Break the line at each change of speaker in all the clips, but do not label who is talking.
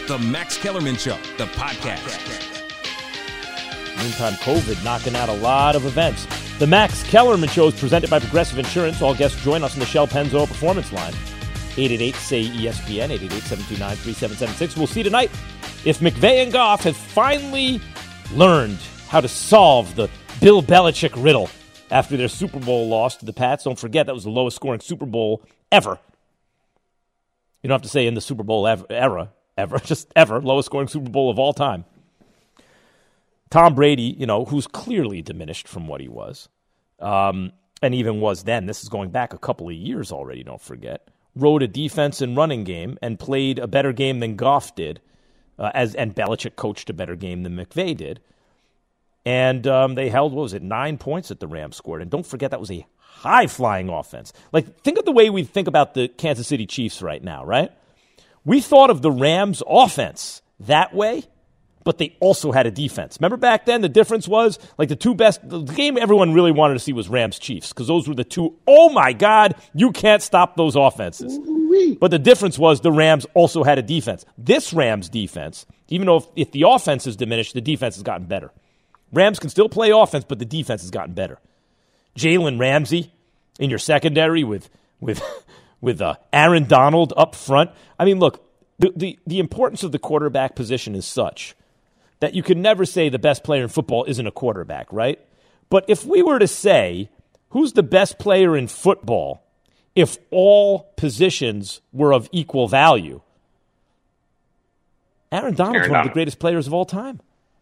The Max Kellerman Show, the podcast.
Meantime, COVID knocking out a lot of events. The Max Kellerman Show is presented by Progressive Insurance. All guests join us on the Shell Pennzoil Performance Line. 888-SAY-ESPN, 888-729-3776. We'll see tonight if McVay and Goff have finally learned how to solve the Bill Belichick riddle after their Super Bowl loss to the Pats. Don't forget, that was the lowest scoring Super Bowl ever. You don't have to say in the Super Bowl era, just ever. Lowest scoring Super Bowl of all time. Tom Brady, who's clearly diminished from what he was, and even was then. This is going back a couple of years already, don't forget. Rode a defense and running game and played a better game than Goff did, and Belichick coached a better game than McVay did. And they held, 9 points that the Rams scored. And don't forget, that was a high-flying offense. Like, think of the way we think about the Kansas City Chiefs right now, right? We thought of the Rams' offense that way, but they also had a defense. Remember back then, the difference was, like, the game everyone really wanted to see was Rams-Chiefs, because those were the two, oh my God, you can't stop those offenses. Ooh-wee. But the difference was the Rams also had a defense. This Rams defense, even though if the offense is diminished, the defense has gotten better. Rams can still play offense, but the defense has gotten better. Jalen Ramsey in your secondary with Aaron Donald up front. I mean, look, the importance of the quarterback position is such that you can never say the best player in football isn't a quarterback, right? But if we were to say who's the best player in football if all positions were of equal value, Aaron Donald's one of the greatest players of all time.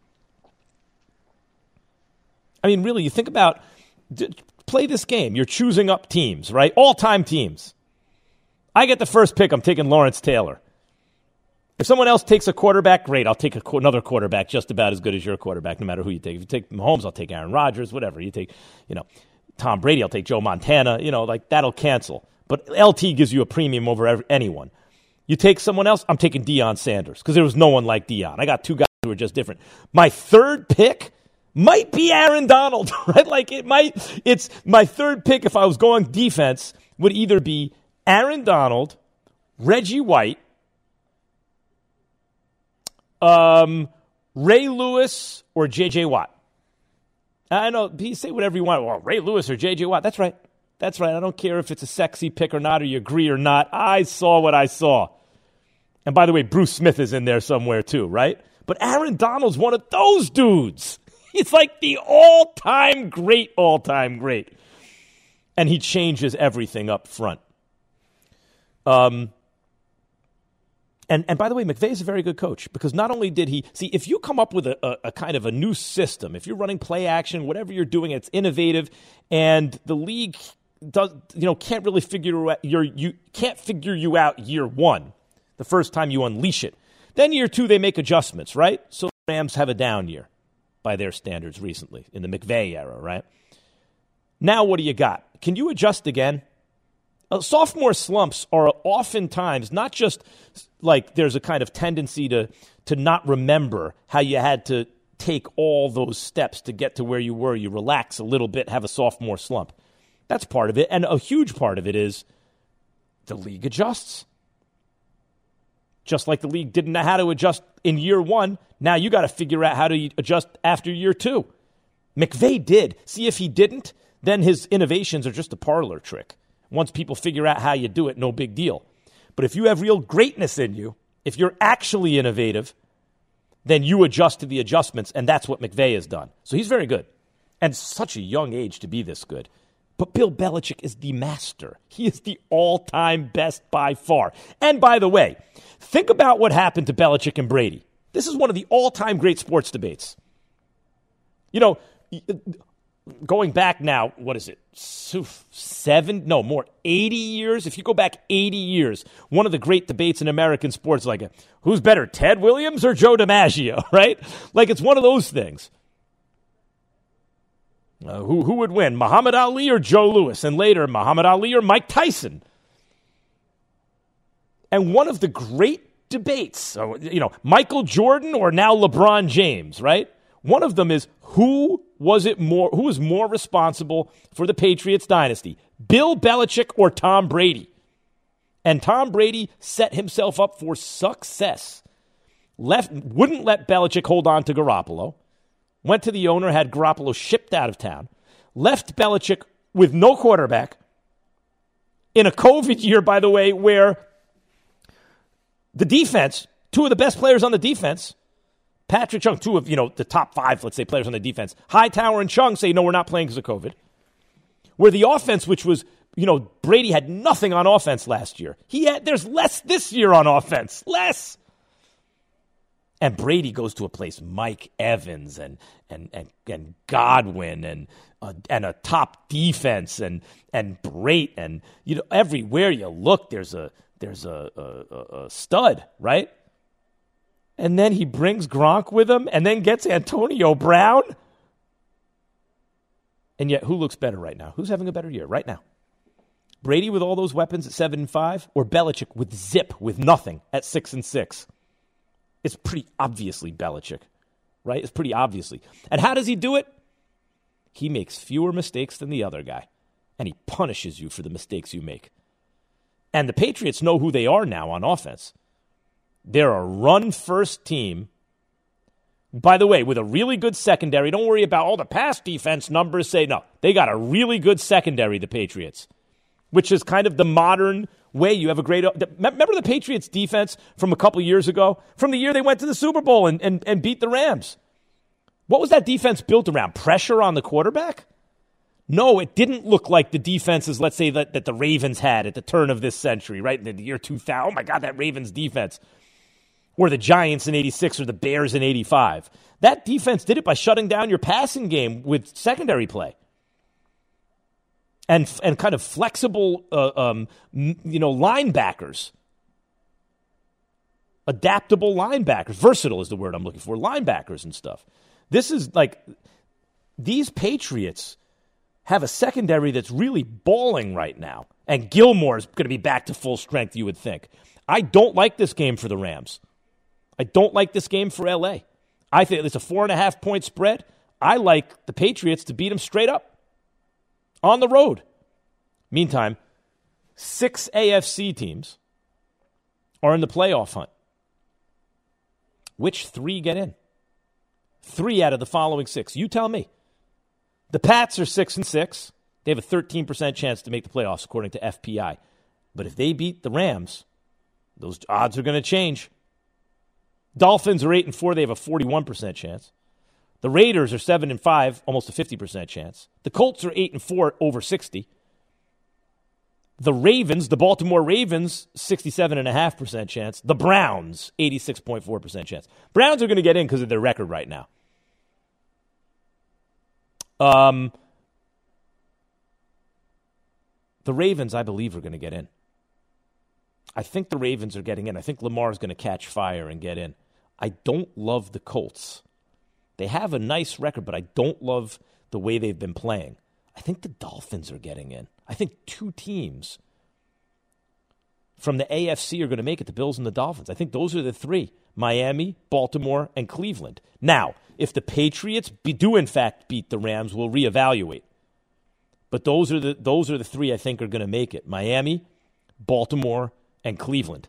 I mean, really, you think about, play this game. You're choosing up teams, right? All-time teams. I get the first pick. I'm taking Lawrence Taylor. If someone else takes a quarterback, great. I'll take another quarterback just about as good as your quarterback, no matter who you take. If you take Mahomes, I'll take Aaron Rodgers, whatever. You take, Tom Brady, I'll take Joe Montana. That'll cancel. But LT gives you a premium over anyone. You take someone else, I'm taking Deion Sanders because there was no one like Deion. I got two guys who are just different. My third pick might be Aaron Donald, right? It's my third pick if I was going defense would either be Aaron Donald, Reggie White, Ray Lewis, or J.J. Watt. I know, you say whatever you want. Well, Ray Lewis or J.J. Watt. That's right. I don't care if it's a sexy pick or not, or you agree or not. I saw what I saw. And by the way, Bruce Smith is in there somewhere too, right? But Aaron Donald's one of those dudes. He's like the all-time great. And he changes everything up front. And by the way, McVay is a very good coach because not only did he – see, if you come up with a kind of a new system, if you're running play action, whatever you're doing, it's innovative, and the league can't really figure you out year one, the first time you unleash it. Then year two, they make adjustments, right? So the Rams have a down year by their standards recently in the McVay era, right? Now what do you got? Can you adjust again? Sophomore slumps are oftentimes not just like there's a kind of tendency to not remember how you had to take all those steps to get to where you were. You relax a little bit, have a sophomore slump. That's part of it. And a huge part of it is the league adjusts. Just like the league didn't know how to adjust in year one, now you got to figure out how to adjust after year two. McVay did. See, if he didn't, then his innovations are just a parlor trick. Once people figure out how you do it, no big deal. But if you have real greatness in you, if you're actually innovative, then you adjust to the adjustments, and that's what McVay has done. So he's very good. And such a young age to be this good. But Bill Belichick is the master. He is the all-time best by far. And by the way, think about what happened to Belichick and Brady. This is one of the all-time great sports debates. Going back now, what is it, 80 years? If you go back 80 years, one of the great debates in American sports, like, who's better, Ted Williams or Joe DiMaggio, right? Like, it's one of those things. Who would win, Muhammad Ali or Joe Louis? And later, Muhammad Ali or Mike Tyson? And one of the great debates, Michael Jordan or now LeBron James, right? One of them is who was more responsible for the Patriots dynasty, Bill Belichick or Tom Brady? And Tom Brady set himself up for success wouldn't let Belichick hold on to Garoppolo, went to the owner, had Garoppolo shipped out of town, left Belichick with no quarterback in a COVID year, by the way, where the defense, two of the best players on the defense, Patrick Chung, two of, the top 5, let's say, players on the defense, Hightower and Chung say, no, we're not playing because of COVID. Where the offense, which was, Brady had nothing on offense last year. There's less this year on offense. Less. And Brady goes to a place, Mike Evans and Godwin and a top defense and Brate and everywhere you look there's a stud, right? And then he brings Gronk with him and then gets Antonio Brown. And yet, who looks better right now? Who's having a better year right now? Brady with all those weapons at 7-5, or Belichick with zip, with nothing at 6-6? It's pretty obviously Belichick, right? It's pretty obviously. And how does he do it? He makes fewer mistakes than the other guy, and he punishes you for the mistakes you make. And the Patriots know who they are now on offense. They're a run-first team. By the way, with a really good secondary, don't worry about all the pass defense numbers. Say no. They got a really good secondary, the Patriots, which is kind of the modern way. You have a great... Remember the Patriots defense from a couple years ago? From the year they went to the Super Bowl and beat the Rams. What was that defense built around? Pressure on the quarterback? No, it didn't look like the defenses, let's say, that the Ravens had at the turn of this century, right? In the year 2000. Oh, my God, that Ravens defense. Or the Giants in 86 or the Bears in 85. That defense did it by shutting down your passing game with secondary play. And kind of flexible, linebackers. Adaptable linebackers. Versatile is the word I'm looking for. Linebackers and stuff. This is like, these Patriots have a secondary that's really balling right now. And Gilmore's going to be back to full strength, you would think. I don't like this game for the Rams. I don't like this game for L.A. I think it's a 4.5-point spread. I like the Patriots to beat them straight up on the road. Meantime, 6 AFC teams are in the playoff hunt. Which 3 get in? 3 out of the following 6. You tell me. The Pats are 6-6. They have a 13% chance to make the playoffs, according to FPI. But if they beat the Rams, those odds are going to change. Dolphins are 8-4. They have a 41% chance. The Raiders are 7-5, almost a 50% chance. The Colts are 8-4, over 60. The Ravens, the Baltimore Ravens, 67.5% chance. The Browns, 86.4% chance. Browns are going to get in because of their record right now. The Ravens, I believe, are going to get in. I think the Ravens are getting in. I think Lamar's going to catch fire and get in. I don't love the Colts. They have a nice record, but I don't love the way they've been playing. I think the Dolphins are getting in. I think 2 teams from the AFC are going to make it, the Bills and the Dolphins. I think those are the 3, Miami, Baltimore, and Cleveland. Now, if the Patriots do in fact beat the Rams, we'll reevaluate. But those are the 3 I think are going to make it, Miami, Baltimore, and Cleveland.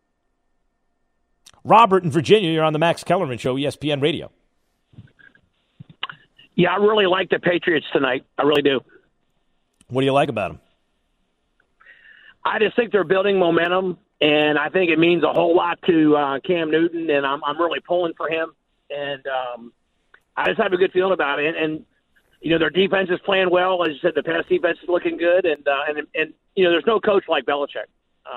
Robert in Virginia, you're on the Max Kellerman Show, ESPN Radio.
Yeah, I really like the Patriots tonight. I really do.
What do you like about them?
I just think they're building momentum, and I think it means a whole lot to Cam Newton, and I'm really pulling for him. And I just have a good feeling about it. And their defense is playing well. As you said, the pass defense is looking good, and there's no coach like Belichick.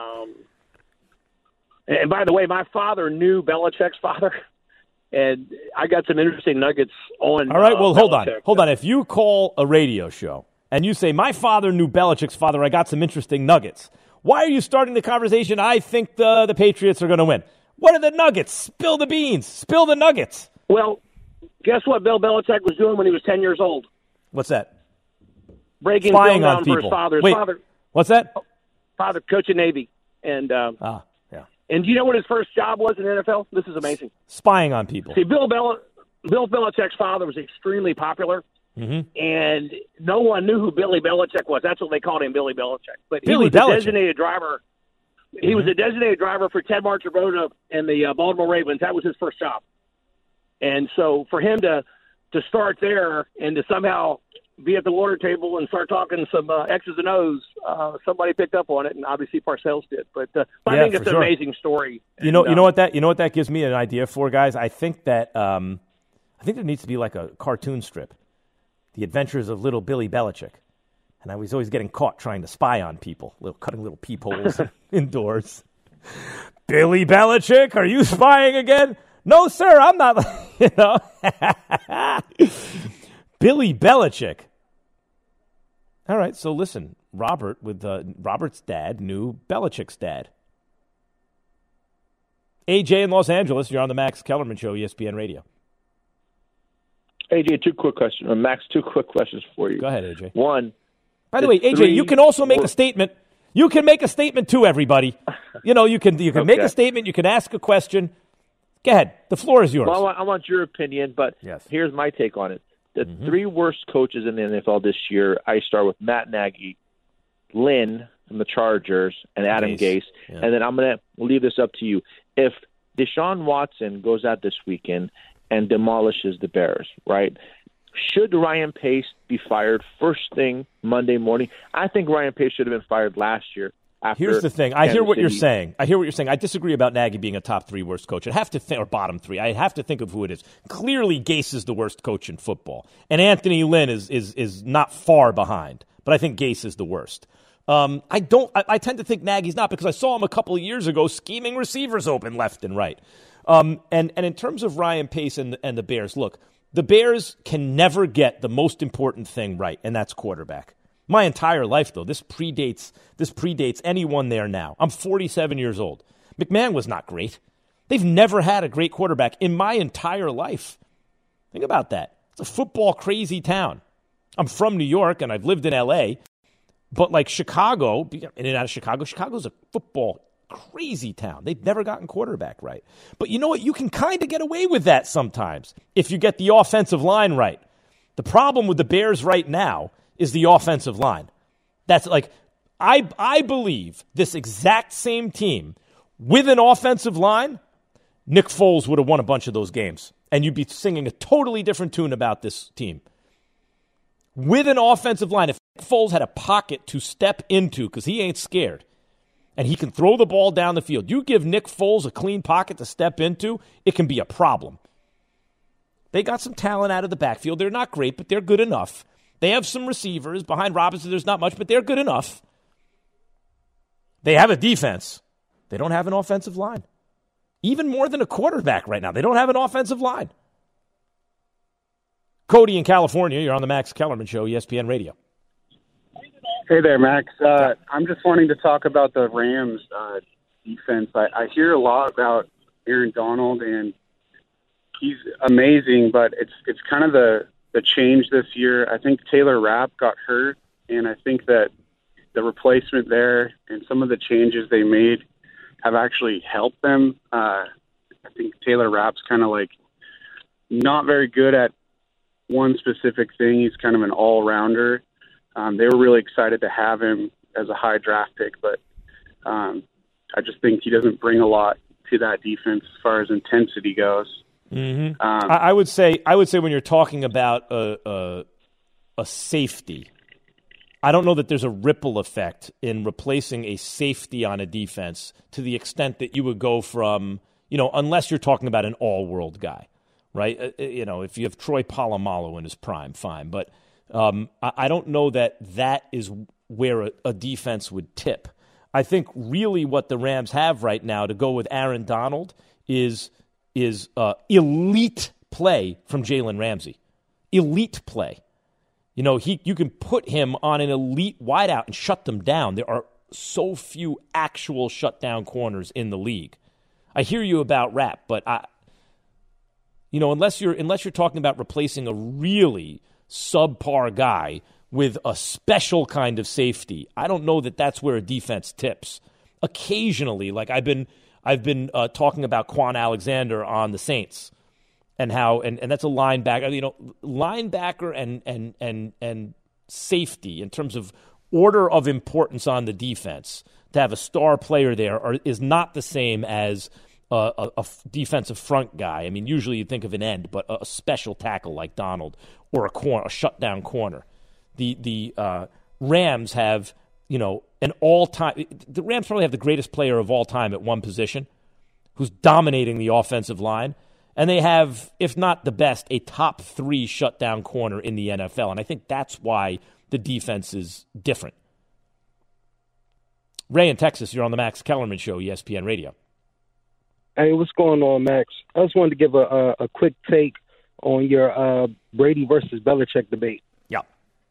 And by the way, my father knew Belichick's father, and I got some interesting nuggets on.
All right, well, hold
Belichick.
on. If you call a radio show and you say, my father knew Belichick's father, I got some interesting nuggets. Why are you starting the conversation? I think the Patriots are going to win. What are the nuggets? Spill the beans. Spill the nuggets.
Well, guess what Bill Belichick was doing when he was 10 years old?
What's that?
Breaking
Spying
film
on
down for his
people.
father.
Wait, what's that?
Father, coach of Navy. And
yeah.
And do you know what his first job was in the NFL? This is amazing.
Spying on people.
See, Bill Belichick's father was extremely popular, and no one knew who Billy Belichick was. That's what they called him, Billy Belichick. But he was the designated driver. He was a designated driver for Ted Marchibroda and the Baltimore Ravens. That was his first job. And so for him to start there and to somehow be at the lawyer table and start talking some X's and O's, somebody picked up on it, and obviously Parcells did. But I think it's an amazing story.
You know what that gives me an idea for, guys. I think that there needs to be like a cartoon strip, The Adventures of Little Billy Belichick. And I was always getting caught trying to spy on people, cutting little peepholes indoors. Billy Belichick, are you spying again? No, sir, I'm not. Billy Belichick. All right, so listen, Robert, with Robert's dad, knew Belichick's dad. AJ in Los Angeles, you're on the Max Kellerman Show, ESPN Radio.
AJ, two quick questions. Max, two quick questions for you.
Go ahead, AJ.
One.
By the way, AJ, you can also make a statement. You can make a statement too, everybody. You can make a statement. You can ask a question. Go ahead. The floor is yours.
Well, I want your opinion, but Here's my take on it. The three worst coaches in the NFL this year, I start with Matt Nagy, Lynn from the Chargers, and Adam Gase. Yeah. And then I'm going to leave this up to you. If Deshaun Watson goes out this weekend and demolishes the Bears, right? Should Ryan Pace be fired first thing Monday morning? I think Ryan Pace should have been fired last year.
Here's the thing. I hear what you're saying. I disagree about Nagy being a top three worst coach. I have to think, or bottom three. I have to think of who it is. Clearly, Gase is the worst coach in football, and Anthony Lynn is not far behind. But I think Gase is the worst. I tend to think Nagy's not, because I saw him a couple of years ago scheming receivers open left and right. And in terms of Ryan Pace and the Bears, look, the Bears can never get the most important thing right, and that's quarterback. My entire life, though, this predates anyone there now. I'm 47 years old. McMahon was not great. They've never had a great quarterback in my entire life. Think about that. It's a football crazy town. I'm from New York, and I've lived in L.A., but like Chicago, in and out of Chicago, Chicago's a football crazy town. They've never gotten quarterback right. But you know what? You can kind of get away with that sometimes if you get the offensive line right. The problem with the Bears right now is the offensive line. That's like, I believe this exact same team with an offensive line, Nick Foles would have won a bunch of those games. And you'd be singing a totally different tune about this team. With an offensive line, if Nick Foles had a pocket to step into, because he ain't scared, and he can throw the ball down the field, you give Nick Foles a clean pocket to step into, it can be a problem. They got some talent out of the backfield. They're not great, but they're good enough. They have some receivers. Behind Robinson, there's not much, but they're good enough. They have a defense. They don't have an offensive line. Even more than a quarterback right now. They don't have an offensive line. Cody in California, you're on the Max Kellerman Show, ESPN Radio.
Hey there, Max. I'm just wanting to talk about the Rams defense. I hear a lot about Aaron Donald, and he's amazing, but it's kind of the change this year. I think Taylor Rapp got hurt, and I think that the replacement there and some of the changes they made have actually helped them. I think Taylor Rapp's kind of like not very good at one specific thing. He's kind of an all-rounder. They were really excited to have him as a high draft pick, but I just think he doesn't bring a lot to that defense as far as intensity goes.
Mm-hmm. I would say when you're talking about a safety, I don't know that there's a ripple effect in replacing a safety on a defense to the extent that you would go from, unless you're talking about an all-world guy, right? If you have Troy Polamalu in his prime, fine. But I don't know that is where a defense would tip. I think really what the Rams have right now to go with Aaron Donald is elite play from Jalen Ramsey. Elite play. You can put him on an elite wideout and shut them down. There are so few actual shutdown corners in the league. I hear you about Rapp, but unless you're talking about replacing a really subpar guy with a special kind of safety, I don't know that that's where a defense tips. Occasionally, like I've been talking about Quan Alexander on the Saints, and how and that's a linebacker. Linebacker and safety in terms of order of importance on the defense. to have a star player there is not the same as a defensive front guy. I mean, usually you think of an end, but a special tackle like Donald or a shutdown corner. The Rams have, an all-time – the Rams probably have the greatest player of all time at one position who's dominating the offensive line. And they have, if not the best, a top 3 shutdown corner in the NFL. And I think that's why the defense is different. Ray in Texas, you're on the Max Kellerman Show, ESPN Radio.
Hey, what's going on, Max? I just wanted to give a quick take on your Brady versus Belichick debate.
Yeah.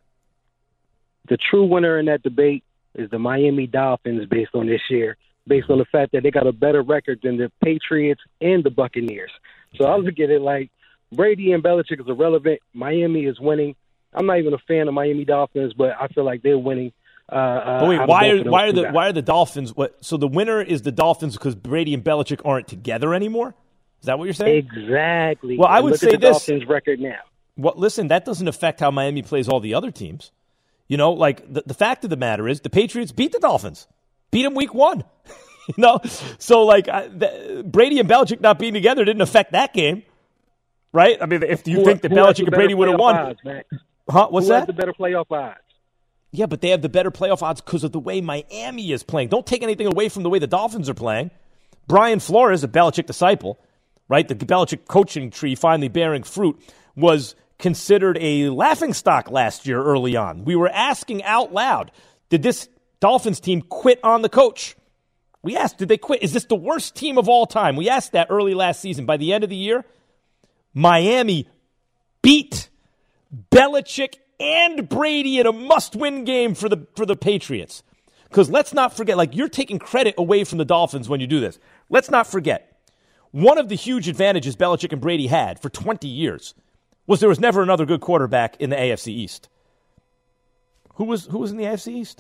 The true winner in that debate is the Miami Dolphins based on this year, based on the fact that they got a better record than the Patriots and the Buccaneers. So I look at it like Brady and Belichick is irrelevant. Miami is winning. I'm not even a fan of Miami Dolphins, but I feel like they're winning.
But wait, why are the Dolphins? So the winner is the Dolphins because Brady and Belichick aren't together anymore? Is that what you're saying?
Exactly.
Well, I would say
this. Dolphins record now.
Well, listen, that doesn't affect how Miami plays all the other teams. The fact of the matter is the Patriots beat the Dolphins, beat them week 1. So Brady and Belichick not being together didn't affect that game, right? I mean, if you think that Belichick and Brady would have won,
odds,
what's that?
Who has the better playoff odds?
Yeah, but they have the better playoff odds because of the way Miami is playing. Don't take anything away from the way the Dolphins are playing. Brian Flores, a Belichick disciple, right? The Belichick coaching tree finally bearing fruit, was considered a laughingstock last year early on. We were asking out loud, did this Dolphins team quit on the coach? We asked, did they quit? Is this the worst team of all time? We asked that early last season. By the end of the year, Miami beat Belichick and Brady in a must-win game for the Patriots. Because let's not forget, you're taking credit away from the Dolphins when you do this. Let's not forget, one of the huge advantages Belichick and Brady had for 20 years was there was never another good quarterback in the AFC East. Who was in the AFC East?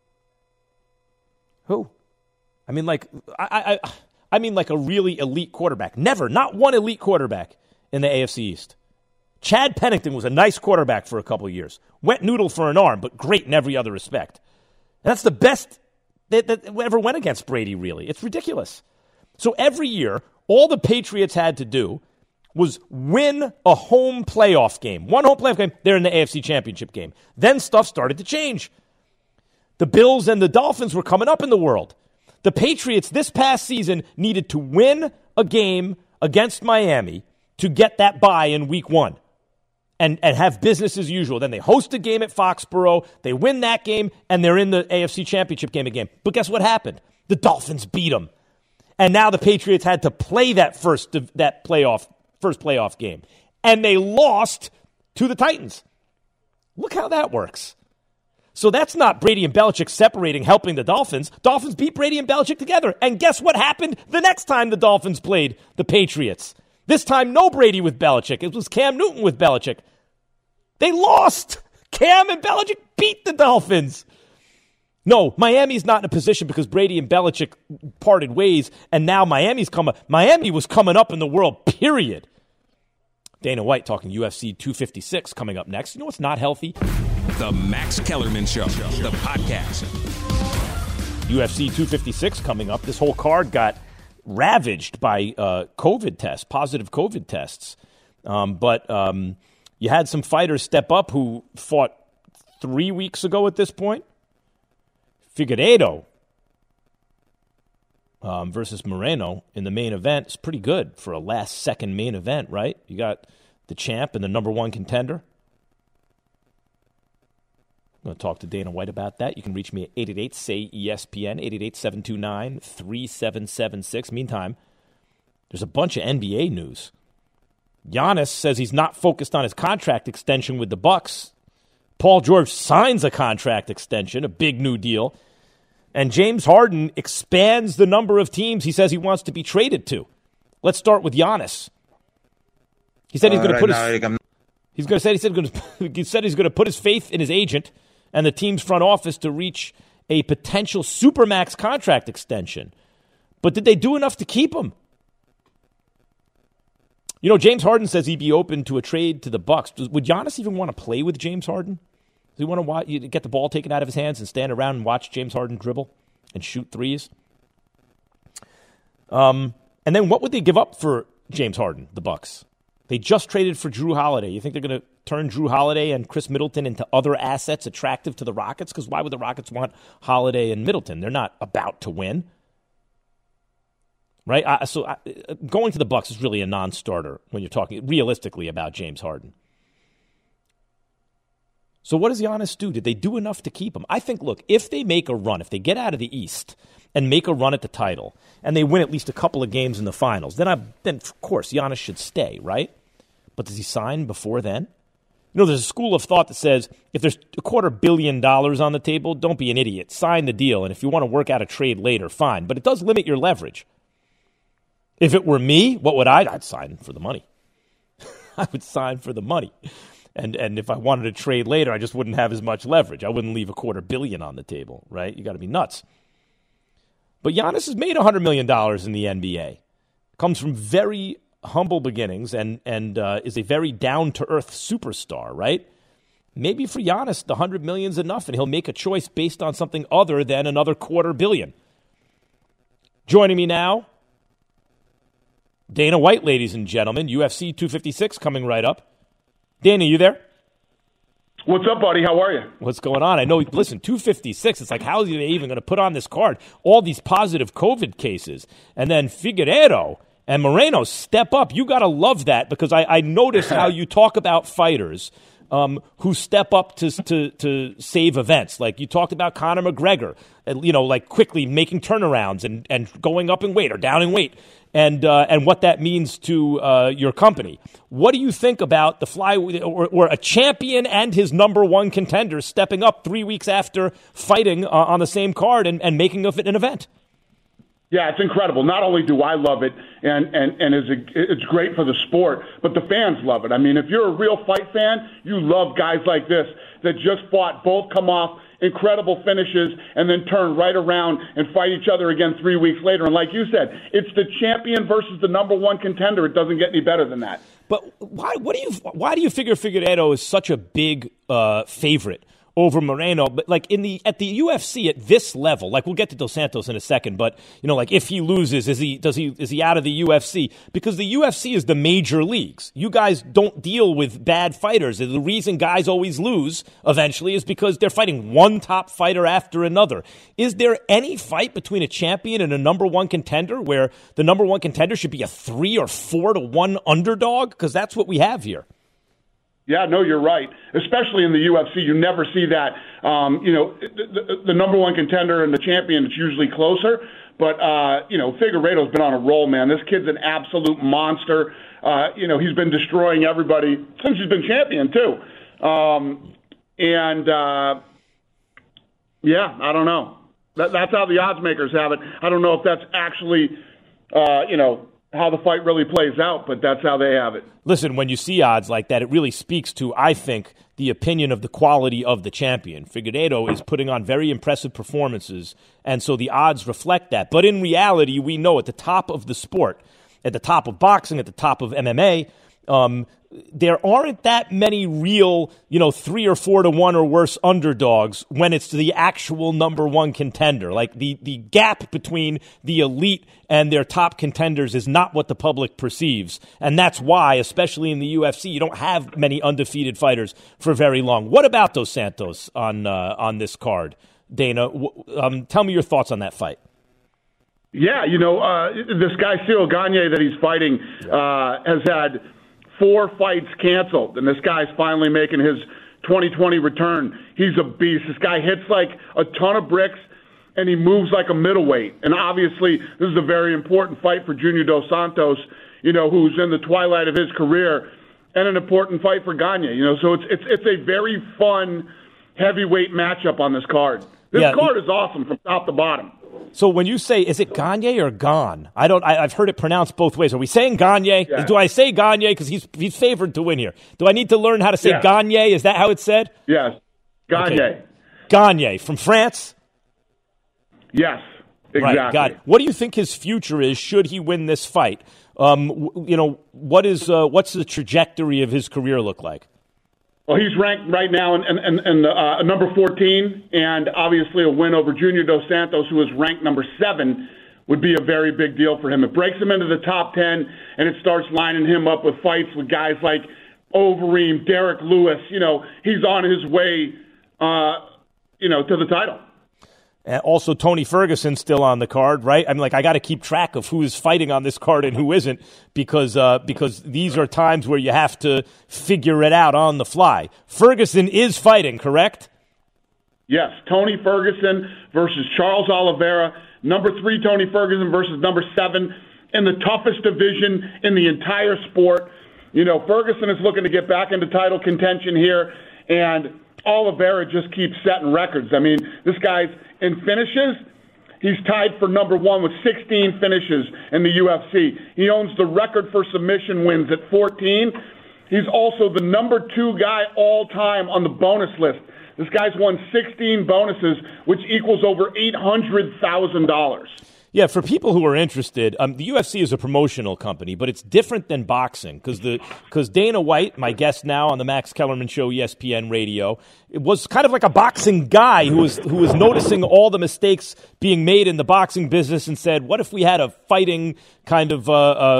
Who? I mean, I mean a really elite quarterback. Never, not one elite quarterback in the AFC East. Chad Pennington was a nice quarterback for a couple of years. Wet noodle for an arm, but great in every other respect. And that's the best that ever went against Brady, really. It's ridiculous. So every year, all the Patriots had to do was win a home playoff game. One home playoff game, they're in the AFC Championship game. Then stuff started to change. The Bills and the Dolphins were coming up in the world. The Patriots this past season needed to win a game against Miami to get that bye in week 1 and have business as usual. Then they host a game at Foxborough, they win that game, and they're in the AFC Championship game again. But guess what happened? The Dolphins beat them. And now the Patriots had to play that first playoff game. And they lost to the Titans. Look how that works. So that's not Brady and Belichick separating, helping the Dolphins. Dolphins beat Brady and Belichick together. And guess what happened the next time the Dolphins played the Patriots? This time, no Brady with Belichick. It was Cam Newton with Belichick. They lost. Cam and Belichick beat the Dolphins. No, Miami's not in a position because Brady and Belichick parted ways, and now Miami was coming up in the world, period. Dana White talking UFC 256 coming up next. You know what's not healthy?
The Max Kellerman Show, the podcast.
UFC 256 coming up. This whole card got ravaged by positive COVID tests. But you had some fighters step up who fought 3 weeks ago at this point. Figueiredo versus Moreno in the main event is pretty good for a last-second main event, right? You got the champ and the number 1 contender. I'm going to talk to Dana White about that. You can reach me at 888-SAY-ESPN, 888-729-3776. Meantime, there's a bunch of NBA news. Giannis says he's not focused on his contract extension with the Bucks. Paul George signs a contract extension, a big new deal. And James Harden expands the number of teams he says he wants to be traded to. Let's start with Giannis. He said he's going to put he's going to put his faith in his agent and the team's front office to reach a potential supermax contract extension. But did they do enough to keep him? James Harden says he'd be open to a trade to the Bucks. Would Giannis even want to play with James Harden? Does he want to get the ball taken out of his hands and stand around and watch James Harden dribble? and shoot threes. And then what would they give up for James Harden, the Bucks? They just traded for Jrue Holiday. You think they're going to turn Jrue Holiday and Chris Middleton into other assets attractive to the Rockets? Because why would the Rockets want Holiday and Middleton? They're not about to win. Right? Going to the Bucks is really a non-starter when you're talking realistically about James Harden. So what does Giannis do? Did they do enough to keep him? I think, look, if they make a run, if they get out of the East and make a run at the title, and they win at least a couple of games in the finals, then of course Giannis should stay, right? But does he sign before then? You know, there's a school of thought that says if there's $250 million on the table, don't be an idiot. Sign the deal, and if you want to work out a trade later, fine. But it does limit your leverage. If it were me, what would I'd sign for the money. I would sign for the money. And if I wanted to trade later, I just wouldn't have as much leverage. I wouldn't leave $250 million on the table, right? You got to be nuts. But Giannis has made $100 million in the NBA. Comes from very humble beginnings and is a very down-to-earth superstar, right? Maybe for Giannis, the $100 million is enough, and he'll make a choice based on something other than another $250 million. Joining me now, Dana White, ladies and gentlemen, UFC 256 coming right up. Dana, you there?
What's up, buddy? How are you?
What's going on? I know, listen, 256, it's like, how are they even going to put on this card? All these positive COVID cases. And then Figueiredo and Moreno step up. You got to love that because I notice how you talk about fighters who step up to save events. Like you talked about Conor McGregor, like quickly making turnarounds and going up in weight or down in weight. And what that means to your company. What do you think about the flyweight or a champion and his number one contender stepping up 3 weeks after fighting on the same card and making of it an event?
Yeah, it's incredible. Not only do I love it, and it's great for the sport, but the fans love it. I mean, if you're a real fight fan, you love guys like this that just fought, both come off incredible finishes, and then turn right around and fight each other again 3 weeks later. And like you said, it's the champion versus the number one contender. It doesn't get any better than that.
But why do you figure Figueiredo is such a big favorite over Moreno? But like at the UFC at this level, like we'll get to Dos Santos in a second, but like if he loses, is he out of the UFC? Because the UFC is the major leagues. You guys don't deal with bad fighters. The reason guys always lose eventually is because they're fighting one top fighter after another. Is there any fight between a champion and a number one contender where the number one contender should be a 3 or 4 to 1 underdog? Because that's what we have here.
Yeah, no, you're right. Especially in the UFC, you never see that. The number one contender and the champion, it's usually closer. But, Figueiredo's been on a roll, man. This kid's an absolute monster. He's been destroying everybody since he's been champion, too. I don't know. That's how the odds makers have it. I don't know if that's actually, how the fight really plays out, but that's how they have it.
Listen, when you see odds like that, it really speaks to, I think, the opinion of the quality of the champion. Figueiredo is putting on very impressive performances, and so the odds reflect that. But in reality, we know at the top of the sport, at the top of boxing, at the top of MMA, there aren't that many real, 3 or 4 to 1 or worse underdogs when it's the actual number one contender. Like the gap between the elite and their top contenders is not what the public perceives. And that's why, especially in the UFC, you don't have many undefeated fighters for very long. What about Dos Santos on this card? Dana, tell me your thoughts on that fight.
Yeah, this guy Cyril Gane that he's fighting has had 4 fights canceled, and this guy's finally making his 2020 return. He's a beast. This guy hits like a ton of bricks, and he moves like a middleweight. And obviously, this is a very important fight for Junior Dos Santos, who's in the twilight of his career, and an important fight for Gane. So it's a very fun heavyweight matchup on this card. This card is awesome from top to bottom.
So when you say, is it Gane or Gane? I've heard it pronounced both ways. Are we saying Gane? Yeah. Do I say Gane because he's favored to win here? Do I need to learn how to say Gane? Is that how it's said?
Yes, Gane.
Okay. Gane from France.
Yes, exactly.
Right, got it. What do you think his future is? Should he win this fight? What's the trajectory of his career look like?
Well, he's ranked right now in number 14, and obviously a win over Junior Dos Santos, who is ranked number 7, would be a very big deal for him. It breaks him into the top 10, and it starts lining him up with fights with guys like Overeem, Derek Lewis. He's on his way, to the title.
And also, Tony Ferguson still on the card, right? I mean, I got to keep track of who is fighting on this card and who isn't, because these are times where you have to figure it out on the fly. Ferguson is fighting, correct?
Yes, Tony Ferguson versus Charles Oliveira. Number 3, Tony Ferguson versus number 7 in the toughest division in the entire sport. Ferguson is looking to get back into title contention here, and Oliveira just keeps setting records. I mean, this guy's in finishes. He's tied for number 1 with 16 finishes in the UFC. He owns the record for submission wins at 14. He's also the number 2 guy all time on the bonus list. This guy's won 16 bonuses, which equals over $800,000.
Yeah, for people who are interested, the UFC is a promotional company, but it's different than boxing because Dana White, my guest now on the Max Kellerman Show, ESPN Radio, it was kind of like a boxing guy who was noticing all the mistakes being made in the boxing business and said, what if we had a fighting kind of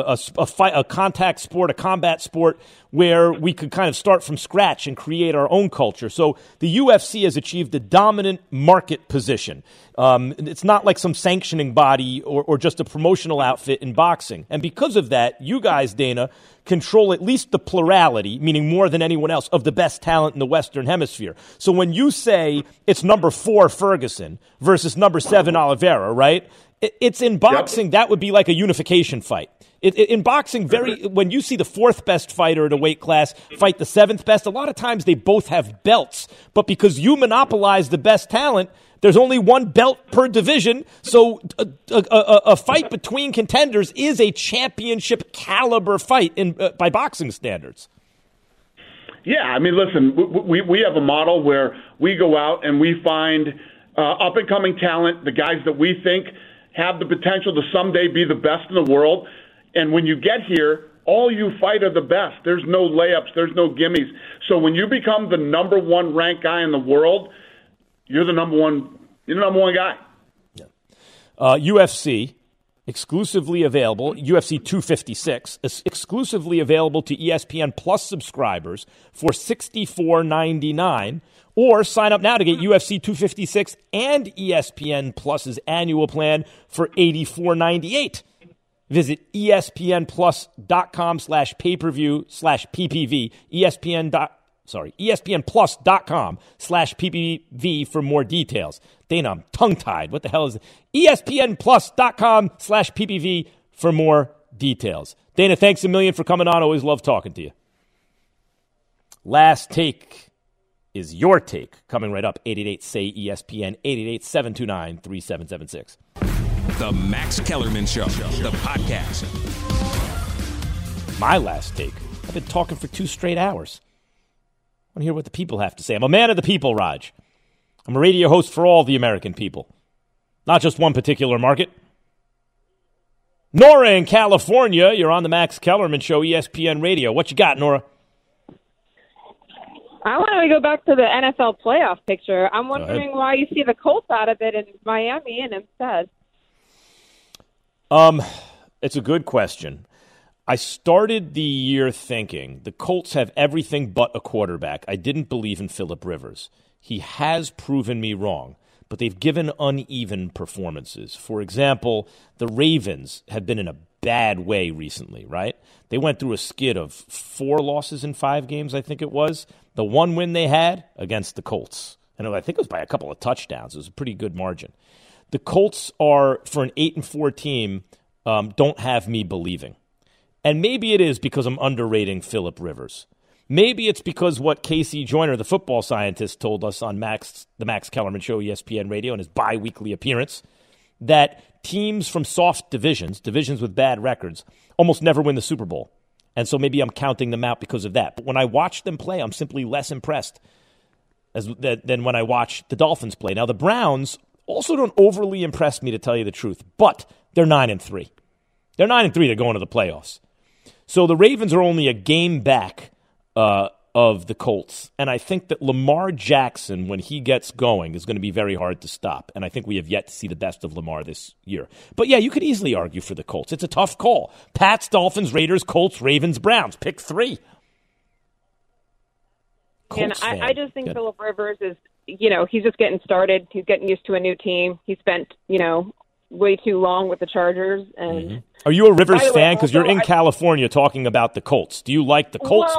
a contact sport, a combat sport, where we could kind of start from scratch and create our own culture. So the UFC has achieved a dominant market position. It's not like some sanctioning body or just a promotional outfit in boxing. And because of that, you guys, Dana, control at least the plurality, meaning more than anyone else, of the best talent in the Western Hemisphere. So when you say it's number 4 Ferguson versus number 7 Oliveira, right? It's in boxing, yep. That would be like a unification fight. In boxing, when you see the 4th best fighter at a weight class fight the 7th best, a lot of times they both have belts. But because you monopolize the best talent, there's only one belt per division. So a fight between contenders is a championship caliber fight by boxing standards.
Yeah, I mean, listen, we have a model where we go out and we find up-and-coming talent, the guys that we think have the potential to someday be the best in the world. And when you get here, all you fight are the best. There's no layups. There's no gimmies. So when you become the number 1 ranked guy in the world, you're the number one guy.
Yeah. UFC, exclusively available, UFC 256, exclusively available to ESPN Plus subscribers for $64.99. Or sign up now to get UFC 256 and ESPN Plus's annual plan for $84.98. Visit ESPNplus.com/pay-per-view/PPV, ESPNplus.com/PPV for more details. Dana, I'm tongue-tied. What the hell is it? ESPNplus.com/PPV for more details. Dana, thanks a million for coming on. Always love talking to you. Last take is your take. Coming right up, 888-SAY-ESPN, 888-729-3776.
The Max Kellerman Show, the podcast.
My last take. I've been talking for 2 straight hours. I want to hear what the people have to say. I'm a man of the people, Raj. I'm a radio host for all the American people, not just one particular market. Nora in California, you're on the Max Kellerman Show, ESPN Radio. What you got, Nora?
I want to go back to the NFL playoff picture. I'm wondering why you see the Colts out of it and Miami in instead.
It's a good question. I started the year thinking the Colts have everything but a quarterback. I didn't believe in Phillip Rivers. He has proven me wrong, but they've given uneven performances. For example, the Ravens have been in a bad way recently, right? They went through a skid of 4 losses in 5 games, I think it was. The one win they had against the Colts, and I think it was by a couple of touchdowns. It was a pretty good margin. The Colts are, for an 8-4 team, don't have me believing. And maybe it is because I'm underrating Phillip Rivers. Maybe it's because what Casey Joyner, the football scientist, told us on the Max Kellerman Show, ESPN Radio, in his bi-weekly appearance, that teams from soft divisions with bad records, almost never win the Super Bowl. And so maybe I'm counting them out because of that. But when I watch them play, I'm simply less impressed than when I watch the Dolphins play. Now, the Browns also don't overly impress me, to tell you the truth, but they're 9-3. They're 9-3 to go into the playoffs. So the Ravens are only a game back of the Colts. And I think that Lamar Jackson, when he gets going, is going to be very hard to stop. And I think we have yet to see the best of Lamar this year. But yeah, you could easily argue for the Colts. It's a tough call. Pats, Dolphins, Raiders, Colts, Ravens, Browns. Pick 3.
Colts and I just think Phillip Rivers is, he's just getting started. He's getting used to a new team. He spent, way too long with the Chargers. And
Are you a Rivers fan? Because you're in California talking about the Colts. Do you like the Colts?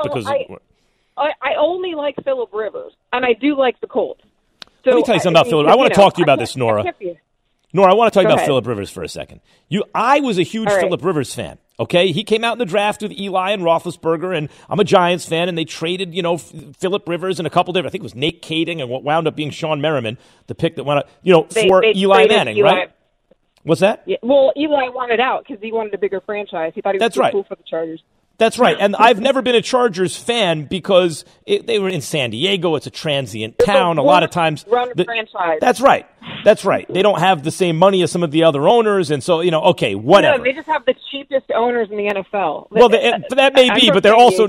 I only like Phillip Rivers, and I do like the Colts. So
let me tell you something about Phillip. I want to talk to you about this, Nora. Nora, I want to talk about Phillip Rivers for a second. I was a huge Phillip Rivers fan. Okay, he came out in the draft with Eli and Roethlisberger, and I'm a Giants fan, and they traded, Phillip Rivers and a couple different. I think it was Nate Kading and what wound up being Sean Merriman, the pick that went up, for Eli Manning, right? What's that?
Yeah, well, Eli wanted out because he wanted a bigger franchise. He thought he was too cool for the Chargers.
That's right. And I've never been a Chargers fan because they were in San Diego. It's a transient town. A lot of times.
Franchise.
That's right. That's right. They don't have the same money as some of the other owners. And so, okay, whatever.
No, they just have the cheapest owners in the NFL.
Well, that may be, but they're also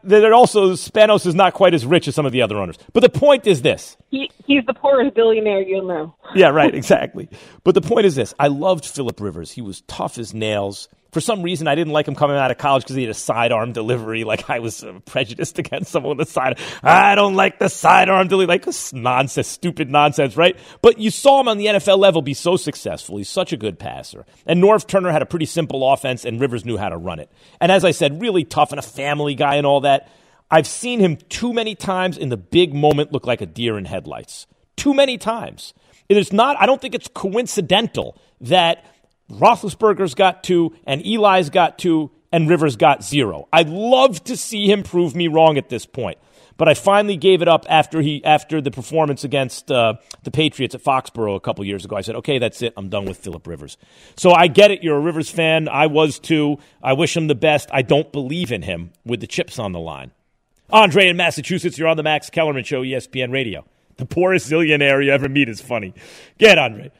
Spanos is not quite as rich as some of the other owners. But the point is this.
He's the poorest billionaire you'll know.
Yeah, right, exactly. But the point is this. I loved Phillip Rivers. He was tough as nails. For some reason, I didn't like him coming out of college because he had a sidearm delivery. Like, I was prejudiced against someone with a side. I don't like the sidearm delivery. Like, this nonsense, stupid nonsense, right? But you saw him on the NFL level be so successful. He's such a good passer. And Norv Turner had a pretty simple offense, and Rivers knew how to run it. And as I said, really tough and a family guy and all that. I've seen him too many times in the big moment look like a deer in headlights. Too many times. I don't think it's coincidental that Roethlisberger's got 2, and Eli's got 2, and Rivers got 0. I'd love to see him prove me wrong at this point, but I finally gave it up after the performance against the Patriots at Foxborough a couple years ago. I said, okay, that's it. I'm done with Phillip Rivers. So I get it. You're a Rivers fan. I was too. I wish him the best. I don't believe in him with the chips on the line. Andre in Massachusetts, you're on the Max Kellerman Show, ESPN Radio. The poorest zillionaire you ever meet is funny. Get Andre.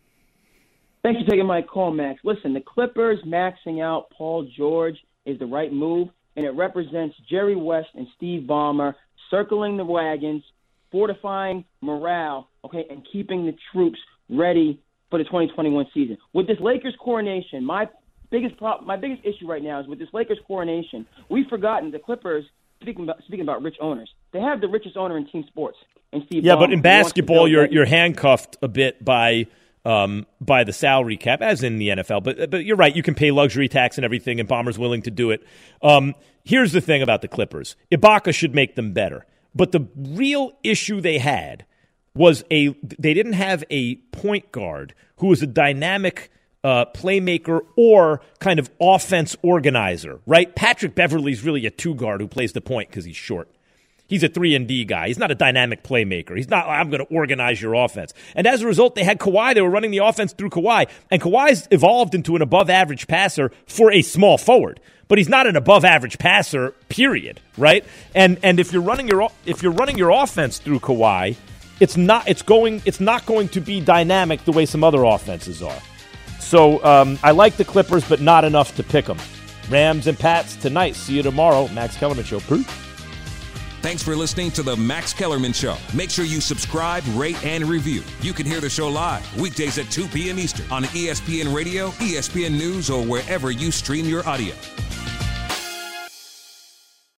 Thanks for taking my call, Max. Listen, the Clippers maxing out Paul George is the right move, and it represents Jerry West and Steve Ballmer circling the wagons, fortifying morale, and keeping the troops ready for the 2021 season. With this Lakers coronation, my biggest issue right now is with this Lakers coronation, we've forgotten the Clippers, speaking about rich owners, they have the richest owner in team sports, and Steve Ballmer.
Yeah, but in basketball, you're handcuffed a bit by the salary cap, as in the NFL. But you're right. You can pay luxury tax and everything, and Ballmer's willing to do it. Here's the thing about the Clippers. Ibaka should make them better. But the real issue they had was they didn't have a point guard who was a dynamic playmaker or kind of offense organizer, right? Patrick Beverley's really a 2-guard who plays the point because he's short. He's a 3-and-D guy. He's not a dynamic playmaker. He's not, I'm going to organize your offense. And as a result, they had Kawhi. They were running the offense through Kawhi. And Kawhi's evolved into an above-average passer for a small forward. But he's not an above-average passer, period, right? And if you're running your offense through Kawhi, it's not going to be dynamic the way some other offenses are. So I like the Clippers, but not enough to pick them. Rams and Pats tonight. See you tomorrow. Max Kellerman Show. Peace.
Thanks for listening to the Max Kellerman Show. Make sure you subscribe, rate, and review. You can hear the show live weekdays at 2 p.m. Eastern on ESPN Radio, ESPN News, or wherever you stream your audio.